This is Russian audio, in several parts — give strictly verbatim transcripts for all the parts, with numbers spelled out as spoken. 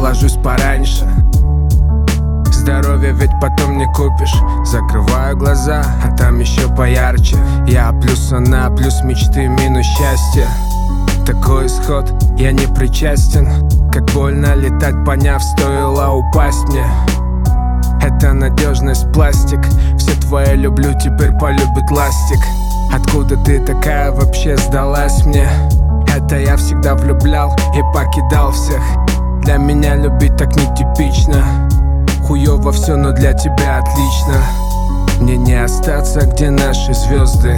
ложусь пораньше. Здоровье ведь потом не купишь. Закрываю глаза, а там еще поярче. Я плюс она, плюс мечты, минус счастье. Такой исход, я не причастен. Как больно летать, поняв, стоило упасть мне. Это надежность, пластик. Все твои люблю, теперь полюбит ластик. Откуда ты такая вообще сдалась мне? Это я всегда влюблял и покидал всех. Для меня любить так нетипично. Хуёво все, но для тебя отлично. Мне не остаться, где наши звезды.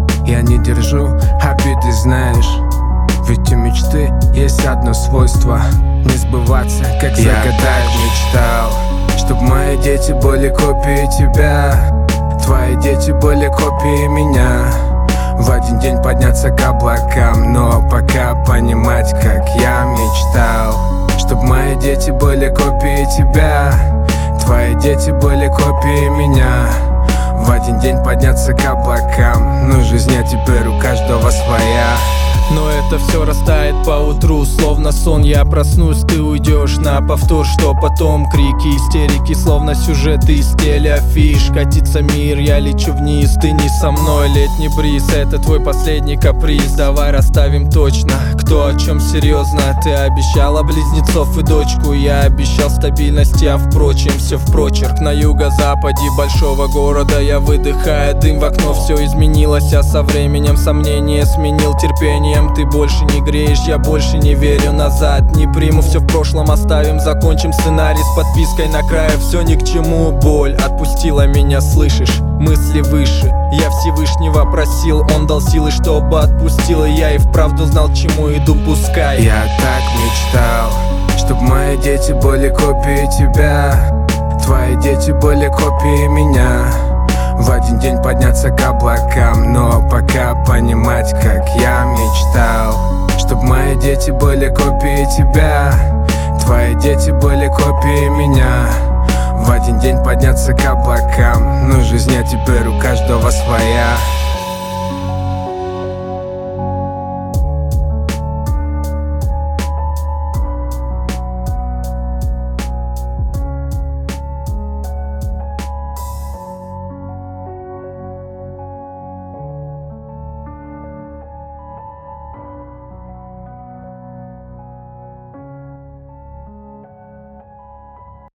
Я не держу обиды, знаешь. Ведь у мечты есть одно свойство: не сбываться, как загадаешь. Я так мечтал, чтоб мои дети были копией тебя. Твои дети были копией меня. В один день подняться к облакам, но пока понимать, как я мечтал. Чтоб мои дети были копией тебя. Твои дети были копией меня. В один день подняться к облакам. Ну, жизнь а теперь у каждого своя. Но это все растает по утру, словно сон. Я проснусь, ты уйдешь на повтор. Что потом? Крики, истерики, словно сюжеты из телеафиш. Катится мир, я лечу вниз, ты не со мной. Летний бриз, это твой последний каприз. Давай расставим точно, кто о чем серьезно. Ты обещала близнецов и дочку. Я обещал стабильность, а впрочем все в прочерк. На юго-западе большого города я выдыхаю дым в окно. Все изменилось, а со временем сомнения сменил терпением. Ты больше не греешь, я больше не верю назад. Не приму, все в прошлом оставим. Закончим сценарий с подпиской на крае. Все ни к чему, боль отпустила меня, слышишь? Мысли выше, я Всевышнего просил. Он дал силы, чтобы отпустил. И я и вправду знал, чему иду, пускай. Я так мечтал, чтоб мои дети были копией тебя. Твои дети были копией меня. В один день подняться к облакам, но пока понимать, как я мечтал. Чтоб мои дети были копией тебя. Твои дети были копией меня. В один день подняться к облакам. Ну, жизнь а теперь у каждого своя.